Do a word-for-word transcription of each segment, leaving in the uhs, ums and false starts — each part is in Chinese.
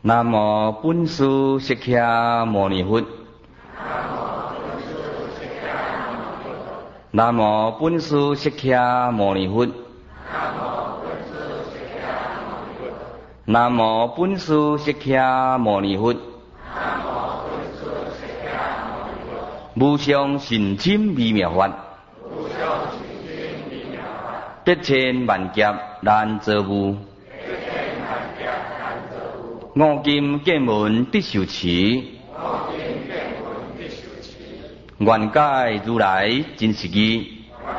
南无本师释迦牟尼佛。南无本师释迦牟尼佛。南无本师释迦牟尼佛。无上甚深微妙法，百千万劫难遭遇。五金见闻必受持，愿解如来真实义。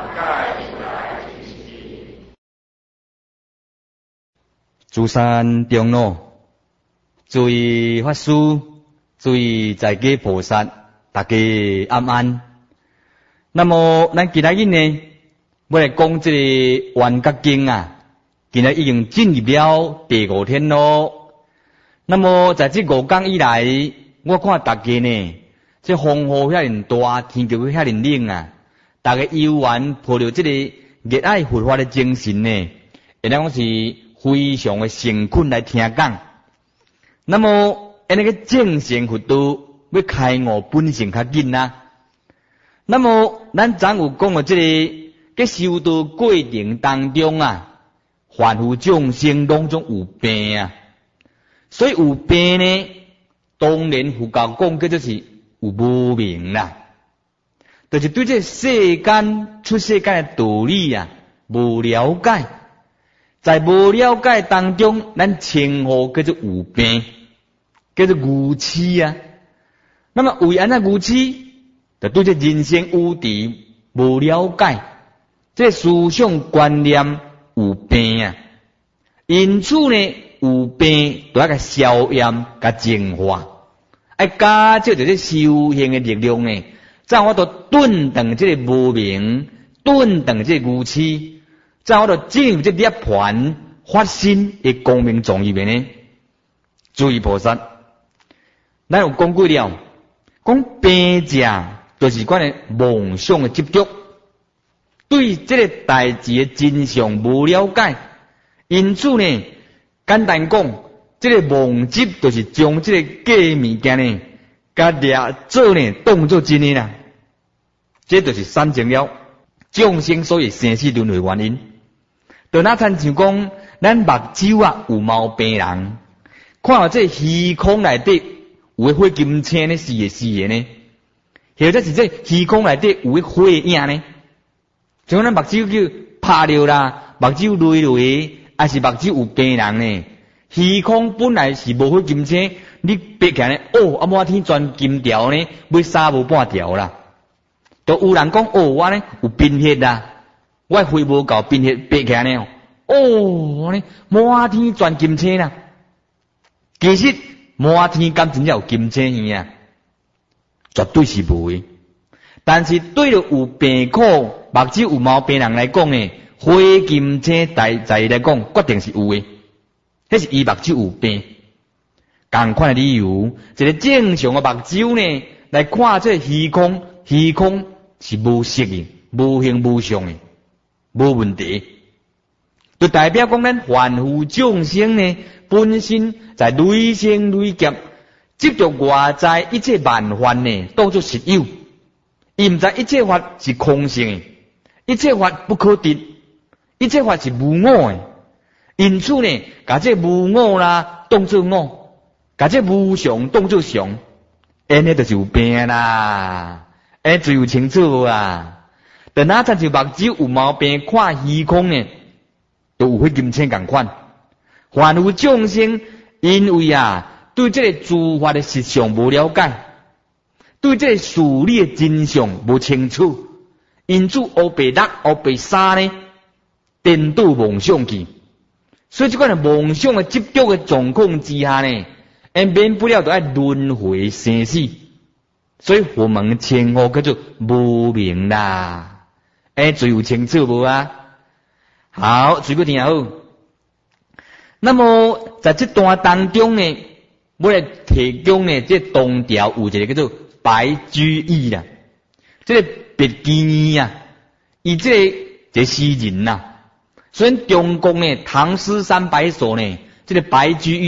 诸山长老，诸位法师，诸位在家菩萨，大家安安。那么咱今仔日呢，要来讲这个圆觉经啊，今仔已经进入了第五天咯。那么在这五天以来，我看大家呢，这风雨遐尼大，天气遐尼冷啊，大家有缘抱着这个热爱佛法的精神呢，会当讲是非常的诚恳来听讲。那么，那个正成佛道要开悟本性较紧啊。那么，咱昨有讲到这个在修道过程当中啊，凡夫众生当中有病啊。所以有病呢，当然佛教讲叫做是有无明啦，就是对这世间出世间的道理啊无了解，在无了解当中，咱称呼叫做有病，叫做愚痴啊。那么为安那愚痴，就对这人生有敌无了解，这思想观念有病啊。因此呢，有病都要甲消炎、甲净化，爱加借着这修行的力量呢，才我都顿断这个无明，顿断这个愚痴，才我都进入这涅槃发心的光明状里面呢。诸位菩萨，咱有讲过了，讲病者就是关于梦想的执着，对这个代志的真相无了解，因此呢。简单讲，这个妄执就是将这个假物件呢，甲掠做呢当作真的啦。这就是三情了，众生所以生死轮回原因。就那参像讲，咱目睭啊有毛病人，看到这虚空内底有火金星呢，是的是的呢，或者是这虚空内底有火影呢，像咱目睭叫拍着啦，目睭累累。还是目睭有病人呢？虚空本来是无火金星，你闭起来哦，啊满天钻金条呢，要三无半条啦。都有人讲哦，我呢有贫血啦，我肺无够贫血闭起来呢，哦，呢满天钻金星啦。其实满天敢真正有金星耳啊？绝对是无的。但是对着有病苦、目睭有毛病人来讲呢？火金星在在来讲，决定是有的，迄是伊目睭有病。同款的理由，一个正常的目睭呢，来看这虚空，虚空是无色的、无形无相的，无问题。就代表讲咱凡夫众生呢，本身在累生累劫，执着外在一切万法呢，当作实有，伊毋知一切法是空性的，一切法不可得。一切法是无我的，因此呢，把这无我啦当作我，把这无常当作常，安尼就是有病啦，安尼最有清楚啊。但那咱就目睭有毛病，看虚空呢，都有火金星共款。凡夫众生因为啊，对这个诸法的实相无了解，对这个事理的真相无清楚，因此黑白六、黑白三呢。颠倒妄想去，所以这款的妄想的执着的状况之下呢，免不了都要轮回生死，所以佛门称呼叫做无明啦。哎，最有清楚无啊？好，最个听好。那么在这段当中呢，我来提供呢，这东条有一个叫做白居易啦，这个白居易啊，伊这个这诗人呐、啊。所以中国呢，唐诗三百首呢，这个白居易啊，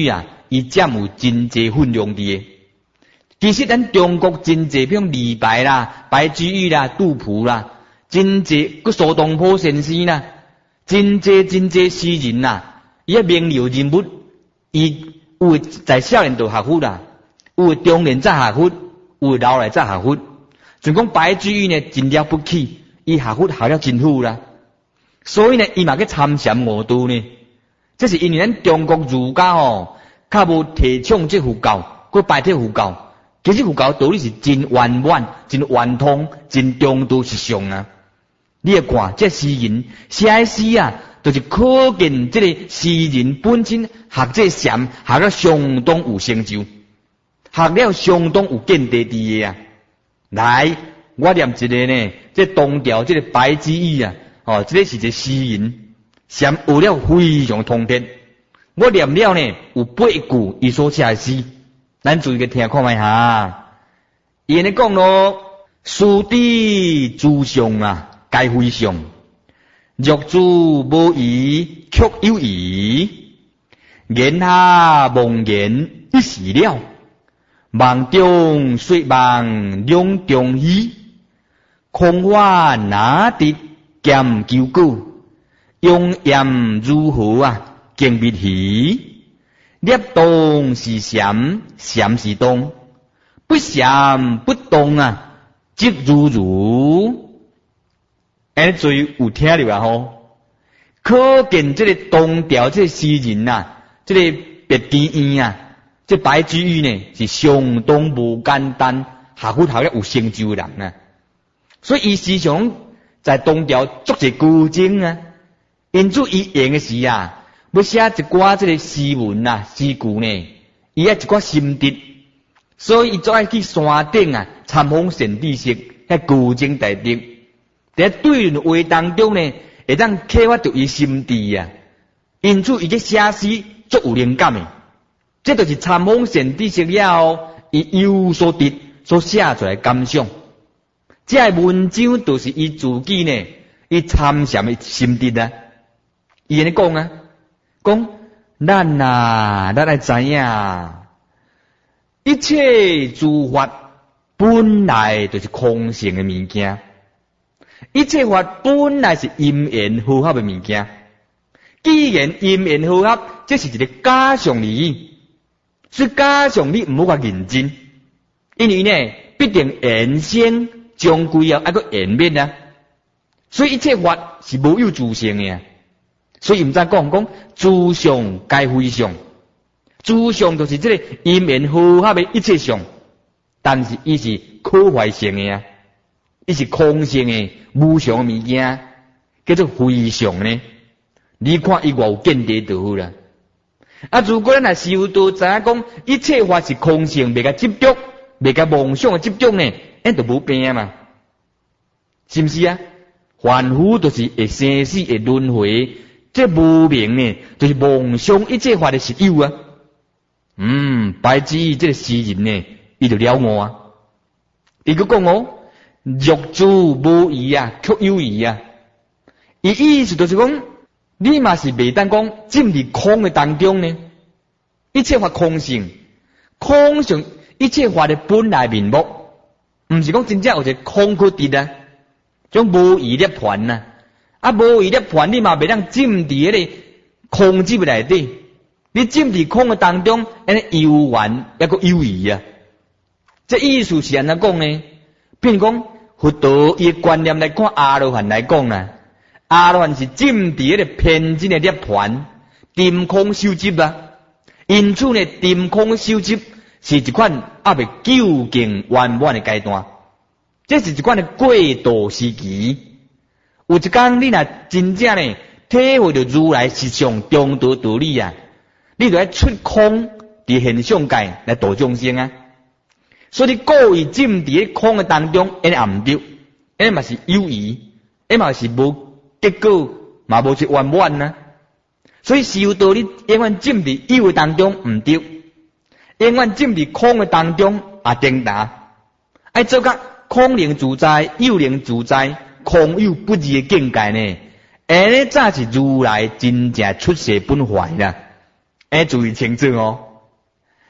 伊占有真济分量伫诶。其实咱中国真济，比如李白啦、白居易啦、杜甫啦，真济个苏东坡先生啦，真济真济诗人啦，伊个名流人物，伊有在少年就学佛啦，有中年才学佛，有老来才学佛。就讲白居易呢，真了不起，伊学佛学了真好啦。所以呢，伊嘛去参禅悟道呢。这是因为咱中国儒家吼，较无提倡这佛教，佮拜这佛教。其实佛教道理是真圆满、真圆通、真中道实相啊！你会看这诗人写的诗啊，就是可见这个诗人本身学这禅，学了相当有成就，学了相当有见地地的啊！来，我念一个呢，这东调这个白居易啊，哦，这个是一个诗人，禅学了非常通彻。我念了呢，有八句伊所写的诗。咱注意个听看卖哈，伊安尼讲咯，师弟诸相啊，皆非相；若主无疑，却有疑。言下忘言一时了，梦中说梦两中意。空话哪得兼究古，用言如何啊，经必喜。立动是禅，禅是动，不禅不动啊，即如如。安尼最有听着啊吼，可见这个东调这个诗人呐、啊，这个白居易啊，这白居易呢是相当无简单，学佛学了有成就的人啊。所以伊时常在东调做一古经啊，因此伊用的时啊。要写一寡这个诗文啊、诗句呢，伊爱一寡心得，所以伊总爱去山顶啊参访圣地式，遐古经大德，在对论话当中呢，会当启发到伊心地啊。因此伊去写诗足有灵感的，这就是参访圣地式了后，伊有所得所写出来感想。这文章就是伊自己呢，伊参禅的心得啊。伊安尼讲啊。讲咱啊，咱来知影，一切诸法本来就是空性的物件，一切法本来是因缘和合的物件。既然因缘和合，这是一个假象理，所以假象理唔好话认真，因为呢必定缘先终归要一个缘灭啊，所以一切法是无有自性的。所以毋知讲讲诸相皆非相，诸相就是这个因缘和合的一切相，但是伊是可坏性的啊，伊是空性的无常的物件，叫做非相呢。你看伊偌有见地就好啦。啊，如果咱来修道，知影讲一切法是空性，袂甲执着，袂甲妄想的执着呢，咱就无病嘛，是毋是啊？凡夫就是会生死会轮回。这无明呢，就是妄想一切法的实有啊。嗯，白居易这个诗人呢，伊就了悟啊。伊个讲哦，若主无疑啊，却有疑啊。伊意思就是讲，你嘛是袂当讲浸伫空的当中呢。一切法空性，空性一切法的本来面目，毋是讲真正有一个空去伫啊，种无疑涅槃啊。啊，无伊咧盘，你嘛袂当浸伫迄个空寂内底。你浸伫空的当中，安尼悠然抑个有疑啊。这意思是安怎讲呢？比如讲，佛道伊的观念来看，阿罗汉来讲啦，阿罗汉是浸伫迄个偏见的涅槃，定空修集啊。因此呢，定空修集是一款还未究竟圆满的阶段，这是一款的过渡时期。有一天你若真正呢体会到如来实相中道道理啊，你就要出空伫现象界来度众生啊。所以你故意浸伫空的当中，安尼也毋对，安尼嘛是有疑，安尼嘛是无结果，嘛无一圆满啊。所以修道你永远浸伫有的当中毋对，永远浸伫空的当中也颠倒，爱做甲空灵自在，有灵自在。空有不二的境界呢，安尼才是如来真正出世本怀啦。哎，注意清楚哦，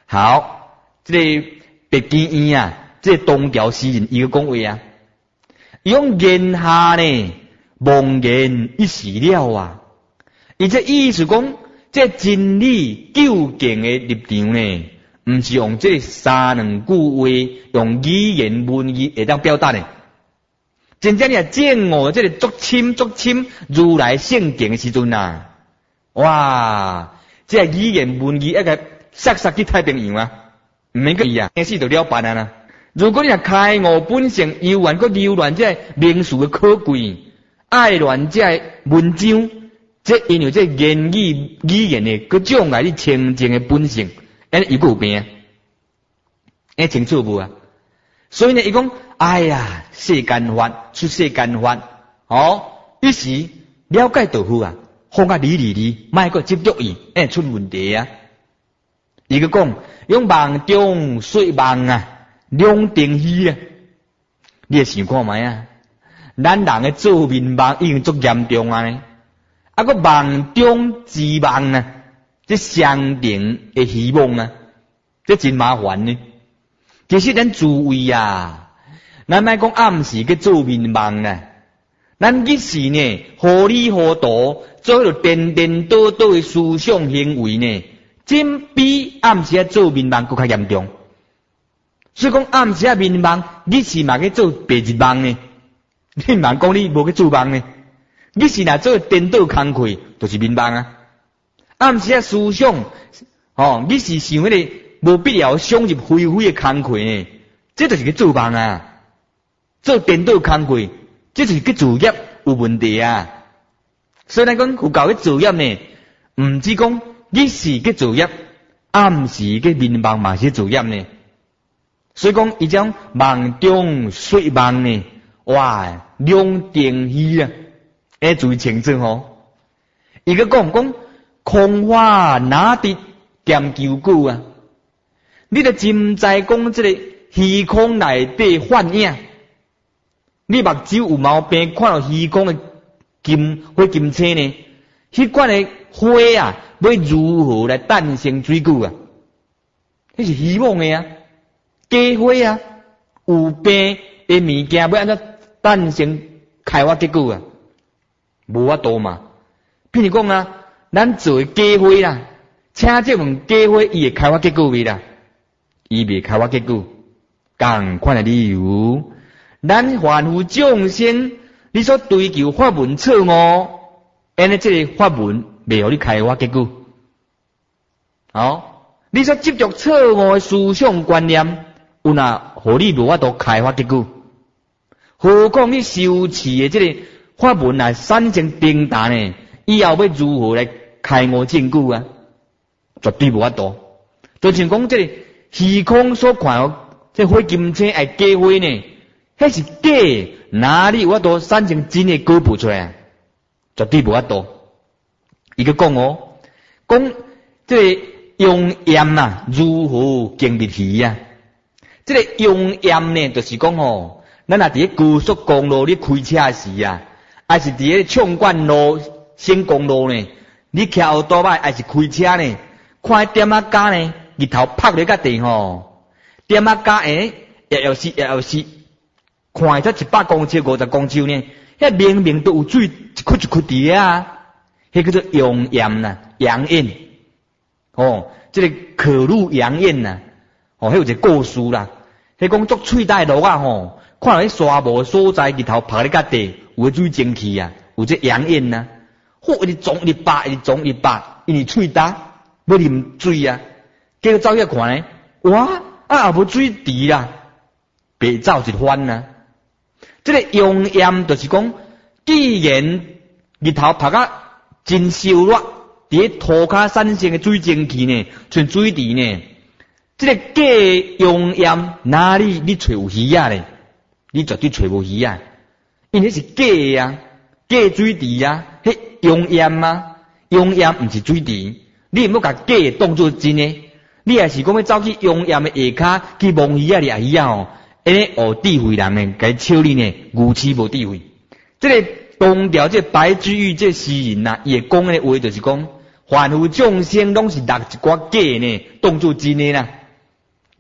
好，这个白鸡院啊，这个东条诗人伊个讲话啊，伊讲言下呢，妄言一时了啊。伊这意思讲，这真理究竟的立场呢，毋是用这三两句话，用语言文字会当表达的。真正你啊，正悟这个足深足深如来圣境的时阵啊，哇！这语言文字一个杀杀去太平洋啊，唔免个伊啊，死就了办啊啦。如果你啊开悟本性，游玩个流乱这名词的可贵，爱乱这文章，这因为这言语语言的各种来你清净的本性，安尼伊个有病，安清楚无啊？所以呢，伊讲，哎呀，世间法出世间法，哦，于是了解就好啊，放啊理理理，莫个执着伊，会出问题啊。伊个讲，用梦中说梦啊，两定虚啊，你也想看觅啊？咱人的做面梦已经足严重啊呢，啊个梦中之梦啊，这相定的希望啊，这真麻烦呢。其实咱诸位啊，咱莫讲暗时去做面梦啊，咱日时呢，糊里糊涂做迄个颠颠倒倒的思想行为呢，真比暗时啊做面梦更较严重。所以讲暗时啊面梦，日时嘛去做白日梦呢。你茫讲你无去做梦呢？日时若做颠倒工课，就是面梦啊。暗时啊思想，哦，日时想迄个。无必要想入非非的工课呢，这就是去做梦啊！做颠倒工课，这就是去作业有问题啊！所以咱讲有教去作业呢，毋只讲日时去作业，暗时去面梦嘛是作业呢。所以讲伊种梦中说梦呢，哇，两定虚啊！要注意清楚吼。伊个讲讲空话哪得兼究久啊？你著真知讲这个虚空内底幻影，你目睭有毛病，看到虚空的金花金青呢？迄款的花啊，要如何来诞生水果啊？迄是希望的啊，假花啊，有病的物件要安怎诞生开花结果啊？无法度嘛。譬如讲啊，咱做假花啦，请这份假花伊会开花结果未啦？伊未开花结果，同款的理由，咱凡夫众生，你所追求法门错误，安尼这个法门未互你开花结果。好，你所执着错误的思想观念，有哪互你无法度开花结果？何况你修持的这个法门啊，产生平淡呢？以后要如何来开悟证据啊？绝对无法度。就像讲这个。虚空所看哦，这花金青系假花呢？迄是假，哪里有法度产生真的果报出来？绝对无法度。伊个讲哦，讲这个用盐啊，如何经得起啊？这个用盐呢，就是讲哦，咱若伫高速公路你开车时啊，还是伫个畅管路、新公路呢？你骑奥多摆还是开车呢？看点啊架呢？日头拍咧个地吼，点啊加诶，也要是也要是，看才一百公尺、五十公尺呢，迄明明都有水一窟一窟伫啊，迄叫做阳焰呐，阳焰，哦，这个可入阳焰呐，哦，迄有一个故事啦，迄讲足喙大路啊吼，看到迄沙漠所在日头拍咧个地，有水蒸气啊，有这阳焰呐，好一直撞一直拔，一直撞一直拔，因为喙大要啉水啊。结果走遐看咧，哇，啊也无水池啦，白走一番呐。这个用盐就是讲，既然日头拍甲真烧热，伫个涂骹产生的水蒸气呢，像水池呢，这个假用盐哪里你找有鱼啊咧？你绝对找无鱼啊，因为是假啊，假水池啊，迄用盐啊，用盐毋是水池，你毋要甲假当作真诶。你也是讲要走去用盐的下骹去摸鱼啊、掠鱼啊吼，安尼学智慧人呢，该笑你呢，愚痴无智慧。这个东条这白居易这诗人呐，伊讲的话就是讲，凡夫众生拢是拿一寡假呢，当作真的啦。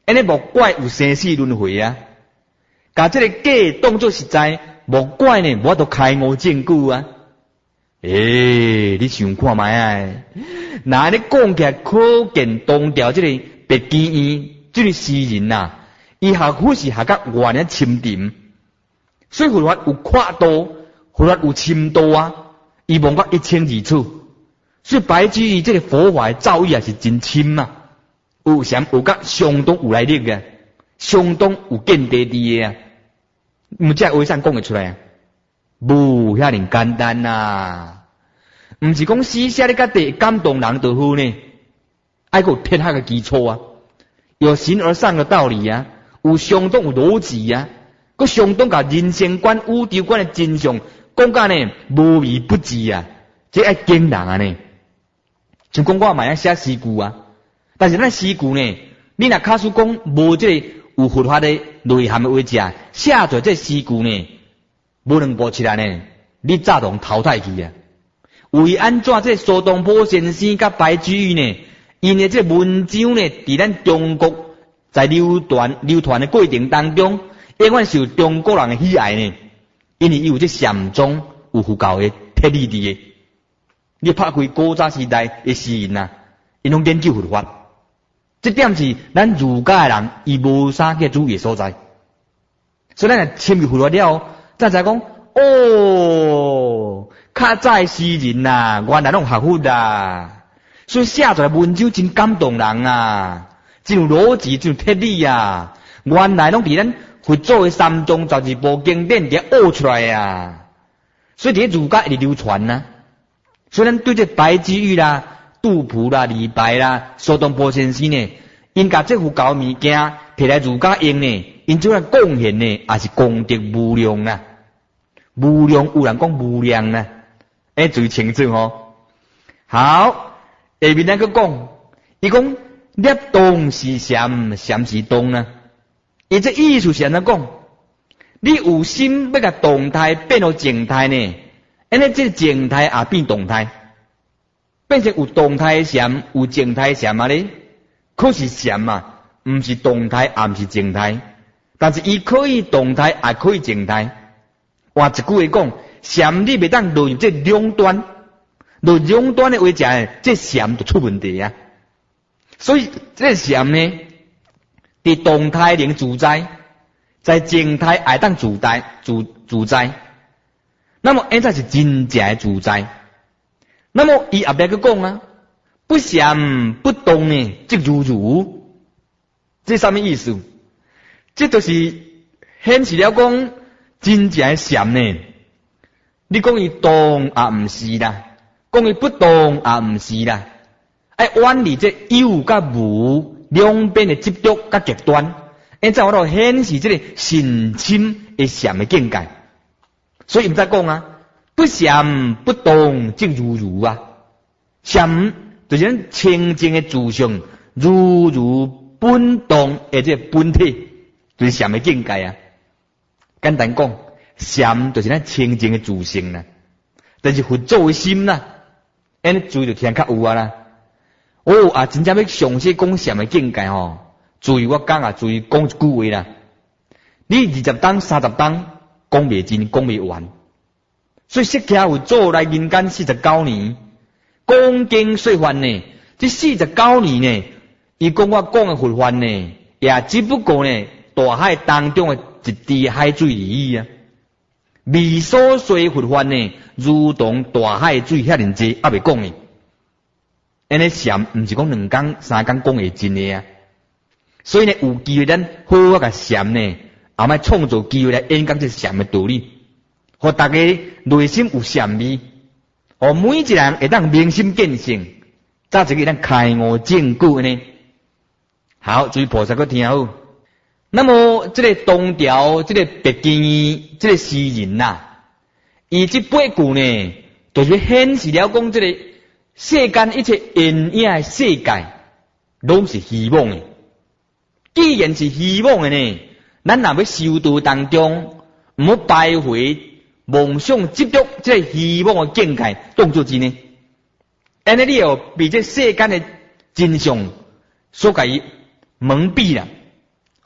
安尼莫怪有生死轮回啊！甲这个假当作实在，莫怪呢，我都开悟证据啊！诶、欸，你想看卖啊？那你讲起来可见当调这个白基院这个诗人呐、啊，伊学佛是学甲原来深沉，所以佛法有跨度，佛法有深度啊，伊望甲一清二楚。所以白居易这个佛法的造诣也是真深啊，有啥有甲相当有来历嘅，相当有见地地嘅啊，毋只为啥讲会出来啊？无遐尼简单呐，毋是讲诗写咧甲地感动人就好呢，爱个有天下嘅基础啊，有形而上的道理啊，有相当有逻辑啊，佮相当甲人生观、宇宙观的真相讲甲呢无微不至啊，这爱惊人啊呢。像讲我嘛要写诗句啊，但是咱诗句呢，你若假使讲无这个有佛法的内涵的话者，写做这诗句呢，无两步起来呢，你早同淘汰去啊。为安怎这苏东坡先生甲白居易呢，因的这文章呢，伫咱中国在流传流传的过程当中，永远受中国人的喜爱呢，因为伊有这禅宗有佛教的特立伫的。你拍开古早时代的诗人啊，因拢研究佛法，这点是咱儒家的人伊无啥个注意所在。所以咱若深入佛法了后，才知讲哦，较早诗人啊，原来拢学佛啊，所以写出来文章真感动人啊，真有逻辑，真有哲理啊。原来拢伫咱佛祖的三宗十二部经典伫学出来啊，所以伫儒家一直流传啊。所以咱对这白居易啦、杜甫啦、李白啦、苏东坡先生呢，因甲这副教物件摕来儒家用呢，因这样贡献呢，也是功德无量啊！无量有人讲无量啊，哎，注意清楚吼。好，下面咱个讲，伊讲立动是禅，禅是动啊。伊这意思是安怎讲？你有心要甲动态变成静态呢？安尼这静态也变动态，变成有动态禅，有静态禅啊咧。可是禅嘛，毋是动态，也毋是静态，但是伊可以动态，也可以静态。换一句话讲，禅你袂当落入这两端，落两端的话者，这禅就出问题啊。所以这禅呢，伫动态能自在，在静态也当自在，自自在。那么，现在是真正的自在。那么，伊后边去讲啊，不禅不动呢，即如如。这什么意思？这就是显示了讲真正的禅呢。你讲伊动也毋是啦，讲伊不动也毋是啦。爱远离这有甲无两边的执着甲极端，现在我都显示这个神深的禅的境界。所以毋再讲啊，不禅不动即如如啊，禅就是咱清净的自相，如如本动的这本体，就是禅的境界啊。简单讲，禅就是咱清净的自性啦。但是佛祖的心啦，安尼注意就听较有啊啦。哦啊，真正要详细讲禅的境界吼，注意我讲啊，注意讲一句话啦。你二十当、三十当。讲袂尽，讲袂完，所以释迦有做来人间四十九年，讲经说法呢。这四十九年呢，伊讲我讲的佛法呢，也只不过呢，大海当中的一滴海水而已啊。未所说佛法呢，如同大海水遐尼济，也未讲呢。安尼禅毋是讲两工、三工讲会尽的啊。所以呢，有机会咱好好甲禅呢。后摆创造机会来演讲这禅的道理，互大家内心有禅味，互每一个人会当明心见性，早一个咱开悟证据呢。好，注意菩萨搁听好。那么这个东条，这个白居易，这个诗人呐、啊，伊这八句呢，就是显示了讲这个世间一切阴影的世界，拢是虚妄的。既然是虚妄的呢，咱若要修道当中，毋好败回梦想执着这个虚妄的境界当作真呢。安尼你又被这世间的真相所甲伊蒙蔽啦，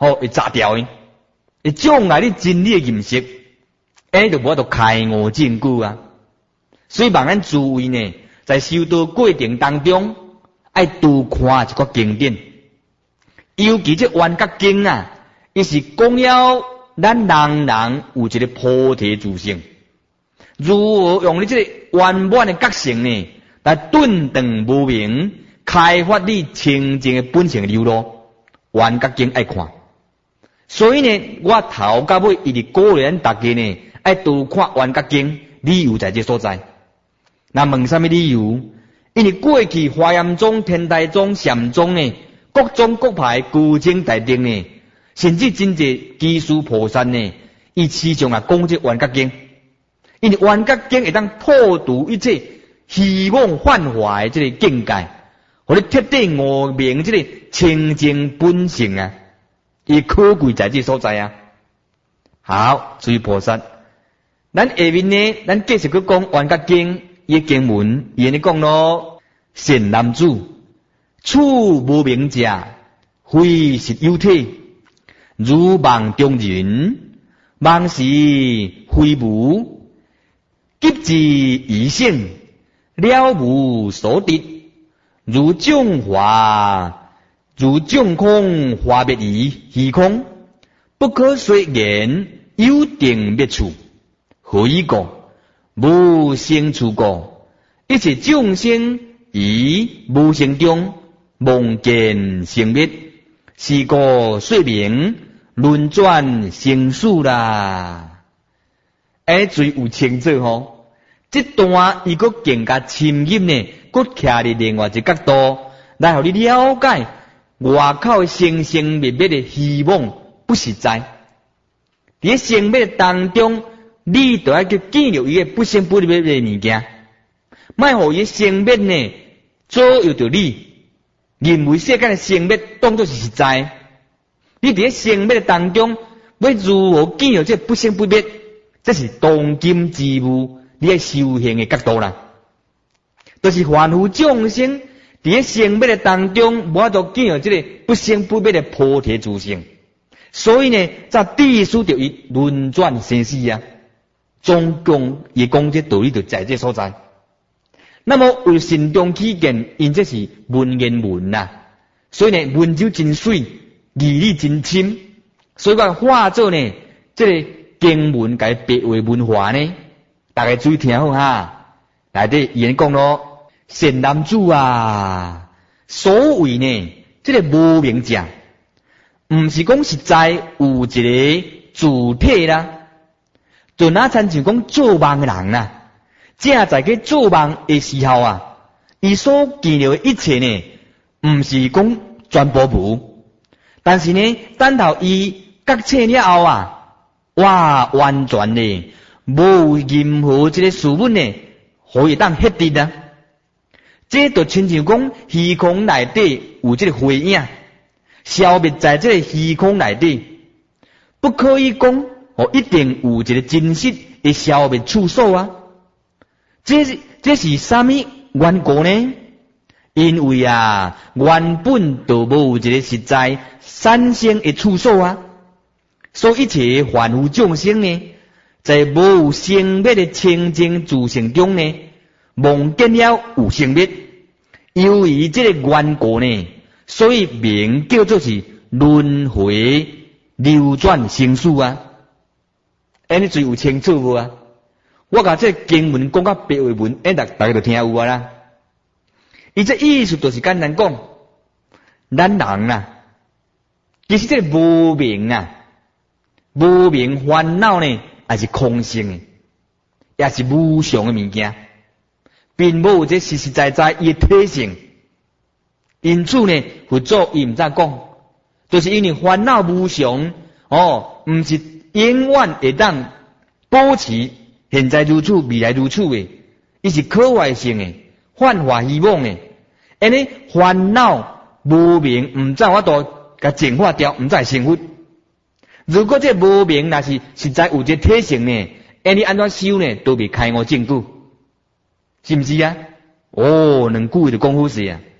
吼会炸掉伊，会障碍你真理的认识，安尼就无法度开悟证据啊。所以望咱诸位呢，在修道过程当中，爱多看一个经典，尤其这圆觉经啊，伊是讲了咱人人有一个菩提自性，如何用你这个圆满的觉性呢，来顿顿无明，开发你清净的本性流露。圆觉经爱看，所以呢，我头到尾一直鼓励咱大家呢，爱多看圆觉经，理由在这所在。那问什么理由？因为过去华严宗、天台宗、禅宗呢，各宗各派高僧大德呢，甚至真济基础菩萨呢，伊时常啊讲这圆觉经，因为圆觉经会当破除一切虚妄幻化的这个境界，互你彻底悟明这个清净本性啊，伊可贵在这所在啊。好，诸位菩萨，咱下面呢，咱继续去讲圆觉经。伊经文，伊安尼讲咯：善男子，处无明者，非实有体，如梦中人，梦是非无，急至疑性，了无所得，如众花，如众空花灭于虚空，不可说言，有定灭处，何以故？无生处故，一切众生于无生中梦见生灭，是故说明轮转生死啦。哎，最有清楚吼，这段伊个更加深入呢，佫徛伫另外一个角度来互你了解外口生生灭灭的虚妄不实在，伫生灭当中。你都要去记录伊个不生不灭的物件，莫互伊生灭呢左右着你，认为世间的生灭当作是实在。你伫生灭当中，要如何记录这不生不灭？这是当今之务，你要修行的角度啦。就是凡夫众生伫生灭的当中，无法度记录这个不生不灭的菩提自性，所以呢，才必须着伊轮转生死啊。总共也讲这道理就在这所在。那么为慎重起见，因这是文言文呐、啊，所以呢文就真水，义理真深，所以我化作呢这个经文改白为文化呢，大家注意听好哈。内底言讲咯，善男子啊，所谓呢这个无明者，唔是讲实在有一个主体啦。就那亲像讲做梦的人呐、啊，正在去做梦的时候啊，伊所见到的一切呢，唔是讲全部无，但是呢，等到伊觉醒了后啊，哇，完全呢无任何这个事物呢，可以当迄滴啊。这就亲像讲虚空内底有这个灰影，消灭在这个虚空内底，不可以讲。哦，一定有一个真实的消灭处所啊！这是这是啥物缘故呢？因为啊，原本就无一个实在产生的处所啊，所以一切凡夫众生呢，在无生灭的清净自性中呢，梦见了有生灭，由于这个缘故呢，所以名叫做是轮回流转生死啊。安尼最有清楚无啊？我甲这经文讲到白话文，哎，大大家就听有啊啦。伊这意思就是简单讲，咱人啊，其实这无明啊，无明烦恼呢，也是空性的，也是无常的物件，并无这实实在在伊的体性。因此呢，佛祖伊毋知讲，就是因为烦恼无常，哦，毋是。永远会当保持现在如此、未来如此的，伊是可坏性的、幻化希望的。安尼烦恼无明，毋知我都甲净化掉，毋知生活。如果这无明若是实在有这体性呢，安尼安怎修呢？都未开悟证据，是毋是啊？哦，两句就讲好势啊。